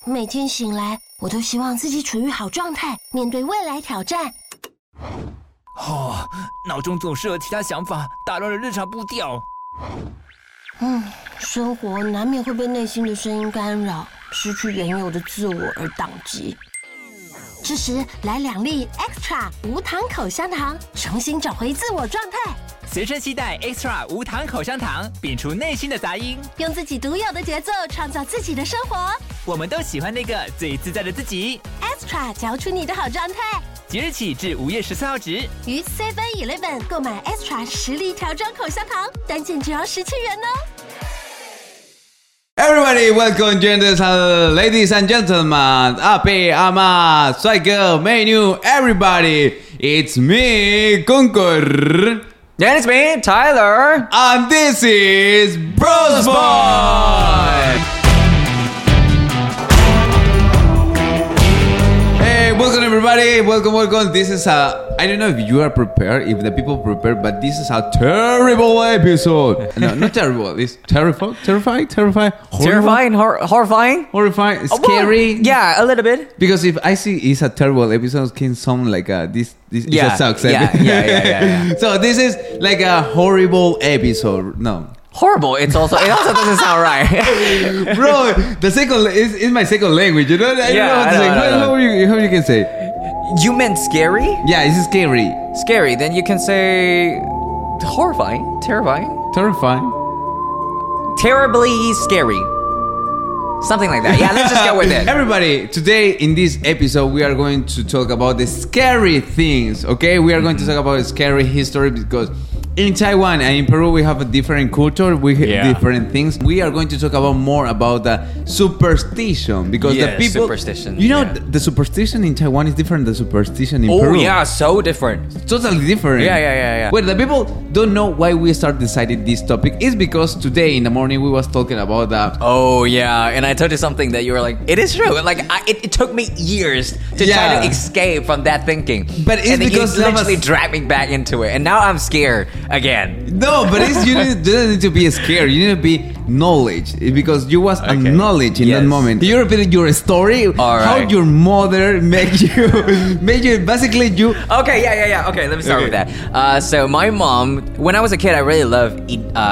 每天醒来，我都希望自己处于好状态，面对未来挑战。 脑中总是有其他想法，打乱了日常步调。 生活难免会被内心的声音干扰，失去原有的自我而宕机。这时来2粒 Extra 无糖口香糖，重新找回自我状态。 随身携带 Extra 无糖口香糖，摒除内心的杂音， 用自己独有的节奏创造自己的生活。 我们都喜欢那个最自在的自己。 Extra 嚼出你的好状态。 即日起至5月14号止， 于 7-Eleven 购买 Extra 10粒条装口香糖，单件只要17元哦。 Everybody, welcome to this, ladies and gentlemen, 阿伯阿妈帅哥美女 everybody, it's me, Concord. And it's me, Tyler. And this is Bros Boy. Hey, welcome everybody, welcome. This is I don't know if you are prepared, if the people prepared, but this is a terrible episode. No, not terrible, it's terrifying, Horrifying, scary. Yeah, a little bit. Because if I see it's a terrible episode, it can sound like this Yeah, is a sucks. yeah. So this is like a horrible episode. No. Horrible. It also doesn't sound right. Bro, the second is my second language. You know, I don't know what to say. How you can say? You meant scary? Yeah, it's scary. Scary. Then you can say horrifying, terrifying, terribly scary. Something like that. Yeah, let's just go with it. Everybody, today in this episode, we are going to talk about the scary things, okay? We are going to talk about scary history because in Taiwan and in Peru, we have a different culture. We have different things. We are going to talk about more about the superstition because the people... superstition. You know, the superstition in Taiwan is different than the superstition in Peru. Oh, yeah, so different. Totally different. Yeah. Well, the people don't know why we start deciding this topic. It's because today in the morning we was talking about that. Oh, yeah. And I told you something that you were like, it is true. Like, it took me years to try to escape from that thinking. But it's and then because you literally dragged me back into it. And now I'm scared again. No, but you don't need to be scared. You need to be knowledge because you was a knowledge in that moment. You repeated your story. How your mother made you basically you. Okay, yeah. Okay, let me start with that. So my mom, when I was a kid, I really loved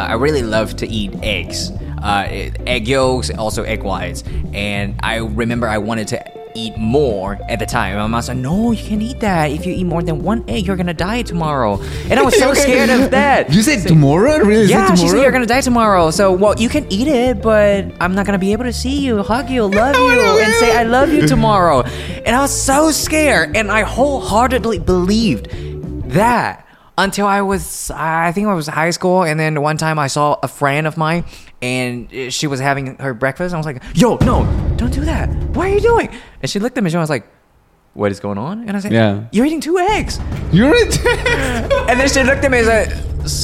to eat eggs. Egg yolks, also egg whites. And I remember I wanted to eat more at the time. My mom said, no, you can't eat that. If you eat more than 1 egg, you're gonna die tomorrow. And I was so scared of that. You said tomorrow? Really? Yeah, she said you're gonna die tomorrow. So, well, you can eat it, but I'm not gonna be able to see you, hug you, love you, and say I love you tomorrow. And I was so scared, and I wholeheartedly believed that until I think I was high school, and then one time I saw a friend of mine, and she was having her breakfast, and I was like, yo, no, don't do that. What are you doing? And she looked at me, and she was like, what is going on? And I said, you're eating 2 eggs. You're eating 2 eggs? And then she looked at me and said,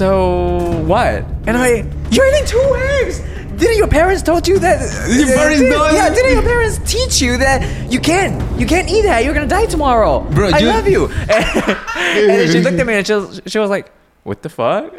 so what? And I'm like, you're eating 2 eggs. Didn't your parents told you that? Didn't your parents teach you that you can't eat that? You're gonna die tomorrow. Bro, I love you. And then she looked at me and she was like, what the fuck?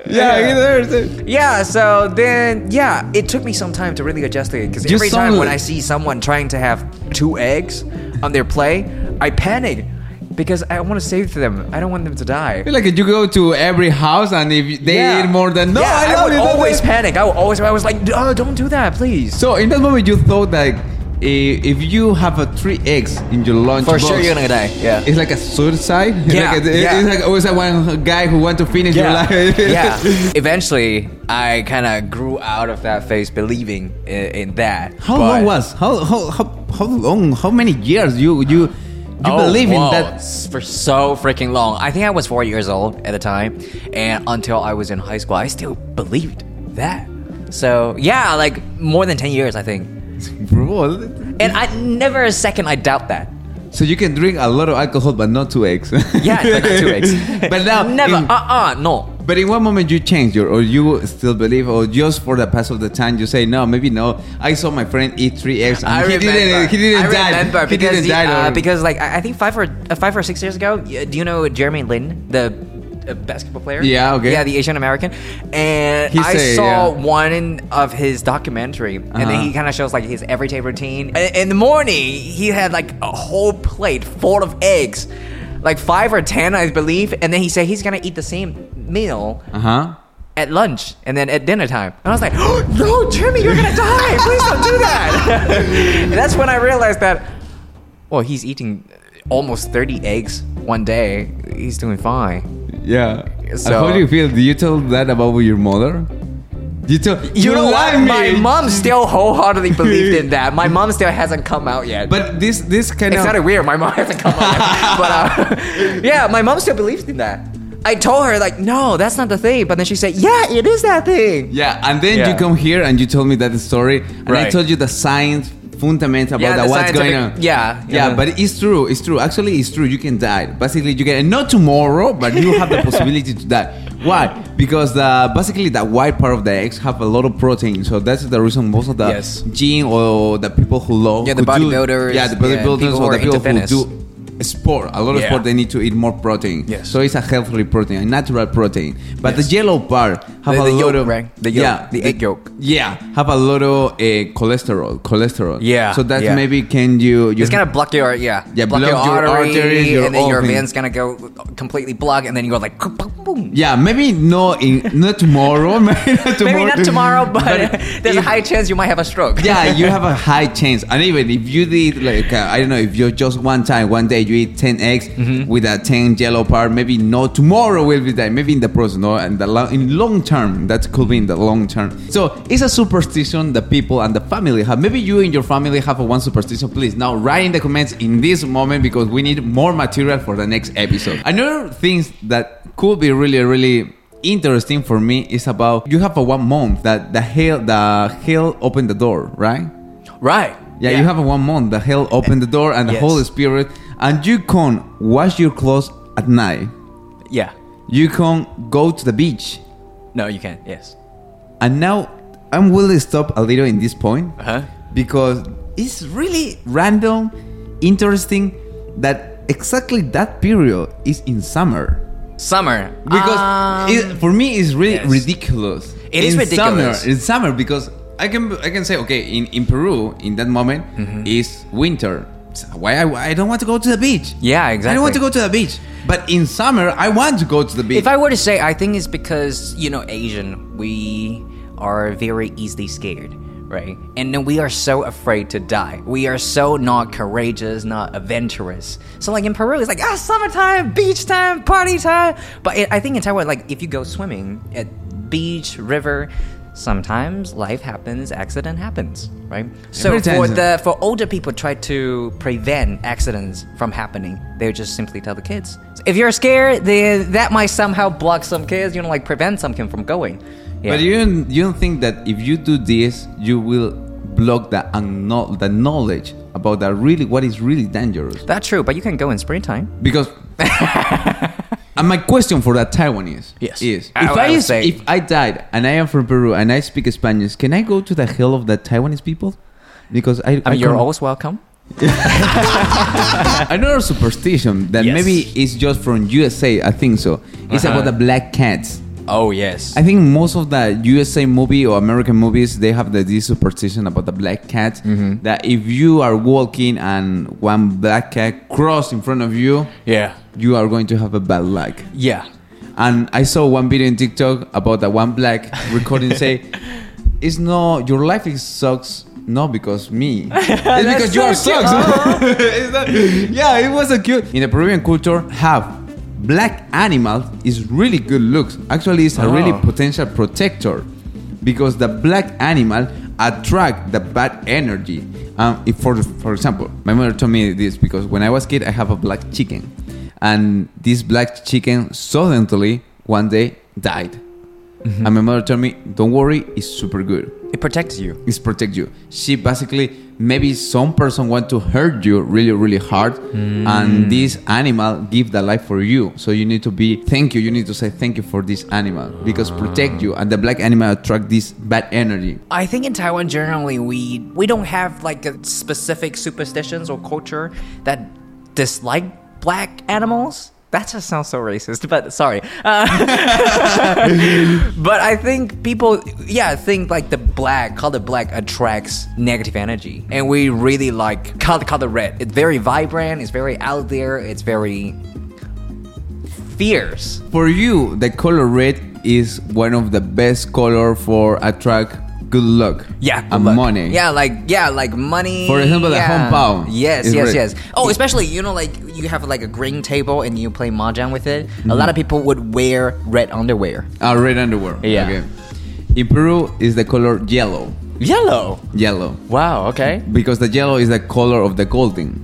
Yeah, so then, it took me some time to really adjust to it. Because every time when I see someone trying to have 2 eggs on their plate, I panic. Because I want to save them. I don't want them to die. Like you go to every house and if they eat more than... No, I would always panic. I was like, oh, don't do that, please. So in that moment you thought that if you have 3 eggs in your lunch for box, sure you're gonna die. Yeah. It's like a suicide. It's like always one guy who want to finish your life. Eventually, I kind of grew out of that phase, believing in that. How long was? How long? How many years you believe in that? For so freaking long. I think I was 4 years old at the time, and until I was in high school, I still believed that. So yeah, like more than 10 years, I think. Bro. And I never a second I doubt that. So you can drink a lot of alcohol, but not 2 eggs. Yeah, but not 2 eggs. But now never. No. But in what moment you change or you still believe, or just for the pass of the time you say no, maybe no. I saw my friend eat 3 eggs and he didn't die. I remember because like I think 5 or 6 years ago. Do you know Jeremy Lin, the basketball player. Yeah, okay. Yeah, the Asian American. And He I say, saw yeah. one of his documentary, and then he kind of shows like his everyday routine. In the morning, he had like a whole plate full of eggs, like 5 or 10, I believe. And then he said he's gonna eat the same meal at lunch and then at dinner time. And I was like, oh, no, Jimmy, you're gonna die. Please don't do that. And that's when I realized that, well, he's eating almost 30 eggs one day. He's doing fine. Yeah. So- How do you feel? Do you tell that about your mother? You know what? My mom still wholeheartedly believed in that. My mom still hasn't come out yet. But this kind it of sounded weird. My mom hasn't come out yet. But yeah, my mom still believes in that. I told her like, no, that's not the thing. But then she said, yeah, it is that thing. Yeah, and then Yeah. you come here and you told me that story, and I Right. told you the science fundament about Yeah, the what's going scientific- on. yeah. Yeah, but it's true. It's true. Actually, it's true. You can die. Basically, you can not tomorrow, but you have the possibility to die. Why? Because basically the white part of the eggs have a lot of protein, so that's the reason most of the Yes. gene or the people who love Yeah, the who do- bodybuilders, yeah, the yeah, bodybuilders people who or are the people into who fitness. do sport, a lot of Yeah. sport, they need to eat more protein. Yes. So it's a healthy protein, a natural protein. But Yes. the yellow part have The a lot yolk, of right? The yolk, the egg yolk. Yeah, have a lot of cholesterol. Yeah, So that's yeah. maybe can you It's gonna block your block your arteries, your and then your whole thing. veins gonna go completely blocked, and then you go like boom, boom, boom. Yeah, maybe not tomorrow. Maybe not tomorrow, but there's a if- high chance you might have a stroke. Yeah, you have a high chance. And even if you did like I don't know, if you just one day you eat 10 eggs with a 10 yellow part, maybe not tomorrow will be that. Maybe in the process, no, and in long term, that could be in the long term. So it's a superstition that people and the family have. Maybe you and your family have one superstition. Please now write in the comments in this moment because we need more material for the next episode. Another things that could be really, really interesting for me is about you have one month that the hell opened the door, right? Right. Yeah, you have a 1 month. The hell opened the door and the Yes. Holy Spirit, and you can wash your clothes at night. Yeah. You can go to the beach. No, you can't. Yes. And now I'm willing to stop a little in this point Uh-huh. because it's really random, interesting that exactly that period is in summer. Summer. Because for me it's really yes. ridiculous. It is ridiculous. In summer because I can say okay in Peru in that moment is winter. So why I don't want to go to the beach? Yeah, I exactly. don't want to go to the beach. But in summer I want to go to the beach. If I were to say, I think it's because, Asian, we are very easily scared, right? And then we are so afraid to die. We are so not courageous, not adventurous. So like in Peru, it's like, summertime, beach time, party time. But I think in Taiwan, like if you go swimming at beach, river, sometimes life happens, accident happens, right? So Every time. for older people try to prevent accidents from happening, they just simply tell the kids. So if you're scared, then that might somehow block some kids, like prevent something from going. Yeah. But you don't think that if you do this, you will block the knowledge about what is really dangerous? That's true, but you can go in springtime. Because and my question for that Taiwanese Yes. is I would say- if I died and I am from Peru and I speak Spanish, can I go to the hell of the Taiwanese people? Because I I mean, you're can't- always welcome. another superstition that Yes. maybe is just from USA. I think so. It's about the black cats. Oh, yes. I think most of the USA movie or American movies, they have this superstition about the black cat. That if you are walking and one black cat cross in front of you, Yeah. you are going to have a bad luck. Yeah. And I saw one video in TikTok about that one black recording say, "It's no, your life is sucks." Not because me. It's because you are sucks. Is that- yeah, it was a cute. In the Peruvian culture, have black animal is really good looks. Actually, it's a really potential protector because the black animal attract the bad energy. If for example, my mother told me this because when I was kid, I have a black chicken, and this black chicken suddenly one day died. And my mother told me, "Don't worry, it's super good. It protects you. It's protect you." She basically, maybe some person want to hurt you really, really hard, and this animal give the life for you. So you need to thank you. You need to say thank you for this animal because protect you, and the black animal attract this bad energy. I think in Taiwan, generally, we don't have like a specific superstitions or culture that dislike black animals. That just sounds so racist, but sorry. But I think people, think like the color black attracts negative energy. And we really like color red. It's very vibrant, it's very out there, it's very fierce. For you, the color red is one of the best color for attract good luck. Yeah, and luck. money. Yeah, like money. For example, the hongbao. Yes. is red. Oh, especially like you have like a green table and you play mahjong with it. A lot of people would wear red underwear. Red underwear. Yeah. Okay. In Peru is the color yellow. Yellow. Wow. Okay. Because the yellow is the color of the golden.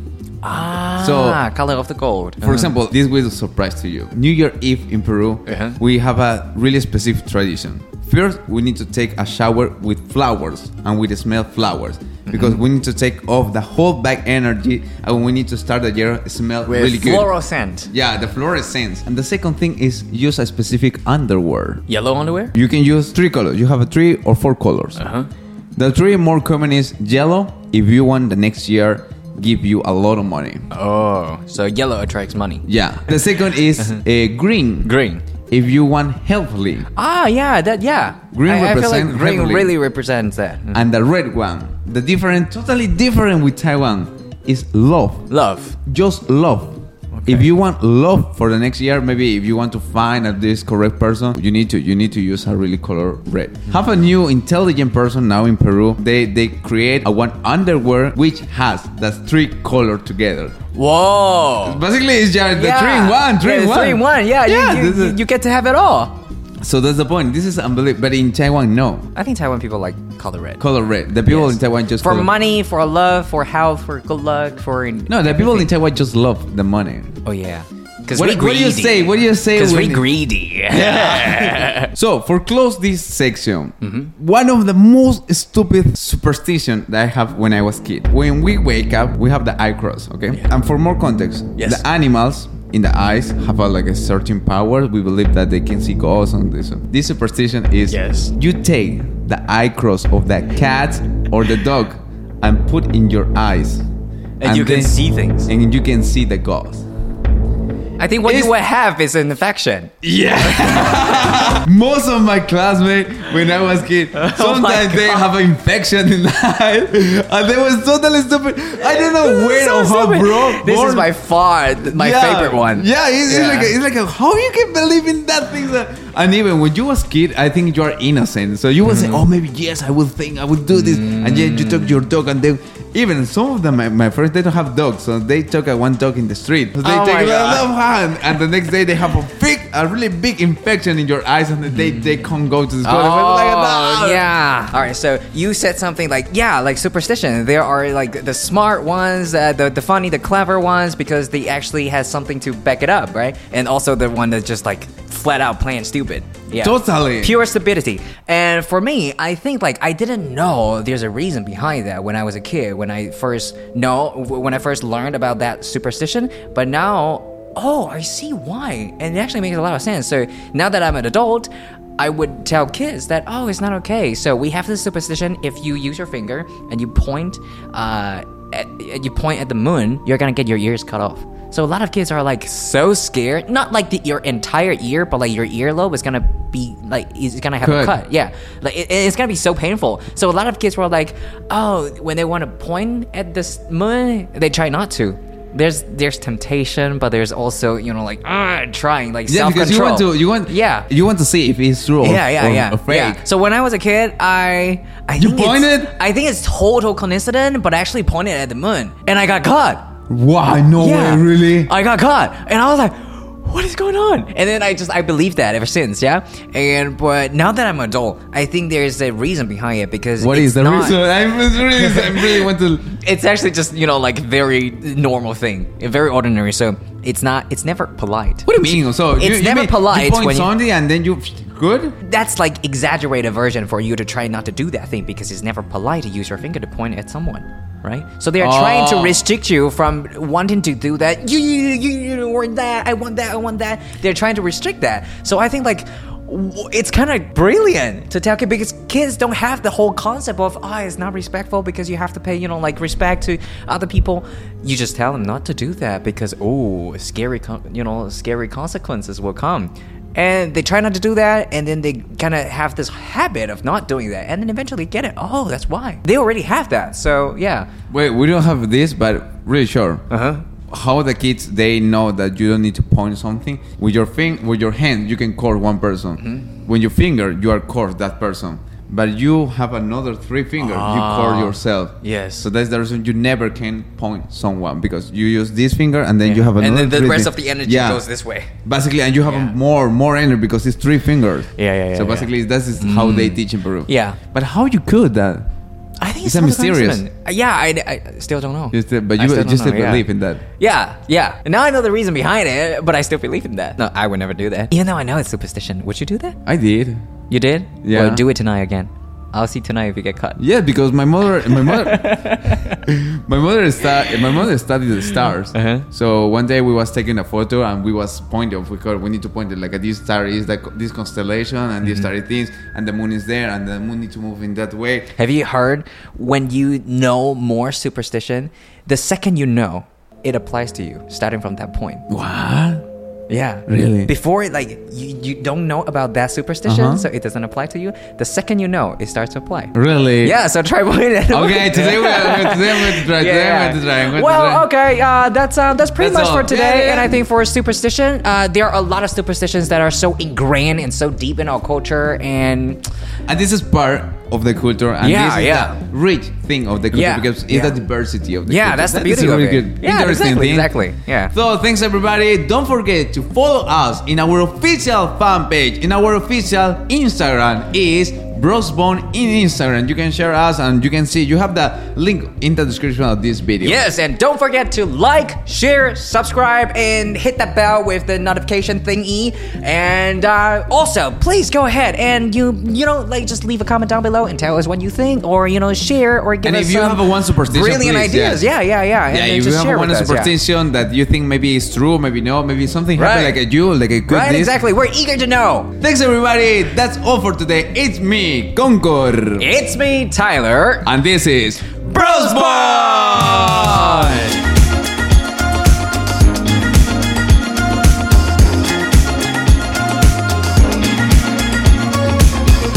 Color of the gold. For example, this will surprise to you. New Year Eve in Peru, we have a really specific tradition. First, we need to take a shower with flowers and we smell flowers because we need to take off the whole bad energy and we need to start the year smell with really good. Floral scent. Yeah, the fluorescence. And the second thing is use a specific underwear. Yellow underwear? You can use 3 colors. You have 3 or 4 colors. The 3 more common is yellow. If you want the next year, give you a lot of money. Oh, so yellow attracts money. Yeah. The second is green. Green. If you want healthily. Green Represent I feel like green heavily. really represents that. And the red one, totally different with Taiwan, is love. Love. Just love. Okay. If you want love for the next year, maybe if you want to find this correct person, you need to use a really color red. Have a new intelligent person now in Peru. They create a one underwear which has the 3 color together. Whoa! Basically, it's just the 3 in 1. 3 in 1. 3 in 1. Yeah, you get to have it all. So that's the point. This is unbelievable. But in Taiwan, no. I think Taiwan people like color red. Color red. The people in Taiwan just for money, for love, for health, for good luck, for no. The people in Taiwan just love the money. Oh yeah. What do you say? What do you say? Because we're greedy. Yeah. So for close this section, one of the most stupid superstition that I have when I was kid. When we wake up, we have the eye cross. Okay. Yeah. And for more context, the animals in the eyes have a certain power. We believe that they can see ghosts on this. This superstition is you take the eye cross of the cat or the dog and put in your eyes. And you can see things. And you can see the ghost. I think what you would have is an infection. Yeah. Most of my classmates, when I was kid, sometimes they have an infection in the eye. And they was totally stupid. I don't know where or how broke. This is by far my favorite one. Yeah, it's like how you can believe in that thing. And even when you was kid, I think you are innocent. So you will say, oh, maybe yes, I will do this. And then you took your dog and then even some of them, my friends, they don't have dogs. So they took one dog in the street. So they take and the next day they have a really big infection in your eyes and they can't go to the school. Yeah. All right, so you said something like superstition. There are like the smart ones, the funny, the clever ones, because they actually has something to back it up, right? And also the one that's just like flat out plain stupid. Yeah. Totally. Pure stupidity. And for me, I think I didn't know there's a reason behind that when I was a kid, when I first learned about that superstition. But now, I see why. And it actually makes a lot of sense. So now that I'm an adult, I would tell kids that, it's not okay. So we have this superstition. If you use your finger and you point at the moon, you're going to get your ears cut off. So a lot of kids are so scared, not your entire ear, but your earlobe is gonna be is gonna have a cut. Yeah, it's gonna be so painful. So a lot of kids were when they want to point at this moon, they try not to. There's temptation, but there's also trying self-control. Because you want to see if it's true or fake. Yeah. So when I was a kid, I pointed. I think it's total coincidence, but I actually pointed at the moon and I got caught. Wow, no way, really? I got caught. And I was like, what is going on? And then I believed that ever since, yeah? But now that I'm an adult, I think there's a reason behind it because what is the reason? I really want to... It's actually just, very normal thing. Very ordinary. So it's never polite. What do you mean? So it's never polite. You point something and then you... Good? That's exaggerated version for you to try not to do that thing because it's never polite to use your finger to point at someone. Right? So they're trying to restrict you from wanting to do that. You want that. I want that. They're trying to restrict that. So I think it's kind of brilliant to tell kids, because kids don't have the whole concept of it's not respectful because you have to pay like respect to other people. You just tell them not to do that because scary consequences will come, and they try not to do that, and then they kind of have this habit of not doing that, and then eventually get it. That's why they already have that. So yeah. Wait, we don't have this, but really sure. How the kids, they know that you don't need to point something with your hand. You can call one person. When you finger, you are call that person. But you have another 3 fingers. You call yourself. Yes. So that's the reason you never can point someone, because you use this finger and then you have another. And then the rest fingers. of the energy goes this way. Basically, and you have more energy because it's 3 fingers. Yeah. So basically, that is how they teach in Peru. Yeah. But how you could that? I think it's a mysterious. Yeah, I still don't know. You still believe in that. Yeah. And now I know the reason behind it, but I still believe in that. No, I would never do that. Even though I know it's superstition. Would you do that? I did. You did? Yeah. Well, do it tonight again. I'll see tonight if you get caught. Yeah, because my mother studied the stars. So one day we was taking a photo and we was pointing. We need to point it like this star is like this constellation and this starry things, and the moon is there, and the moon needs to move in that way. Have you heard when you know more superstition, the second you know, it applies to you, starting from that point. What? Yeah. Really? Before, you don't know about that superstition, so it doesn't apply to you. The second you know, it starts to apply. Really? Yeah, so try pointing it. Okay, today I'm going to try. Well, okay, that's pretty much all for today. Yeah. And I think for superstition, there are a lot of superstitions that are so ingrained and so deep in our culture, and this is part of the culture, and this is the rich thing of the culture, because it's the diversity of the culture. Yeah, that's the beauty of it. Good, interesting thing. Exactly. Yeah. So thanks everybody. Don't forget to follow us in our official fan page. In our official Instagram is Brosbone in Instagram. You can share us, and you can see, you have the link in the description of this video. Yes, and don't forget to like, share, subscribe, and hit that bell with the notification thingy. And also, please go ahead and just leave a comment down below and tell us what you think, or share, or give us some. And if you have one superstition, brilliant ideas, yeah. And if you have one superstition that you think maybe is true, maybe no, maybe something happened like a good right, exactly. We're eager to know. Thanks everybody. That's all for today. It's me, Concord. It's me, Tyler. And this is Brosbone!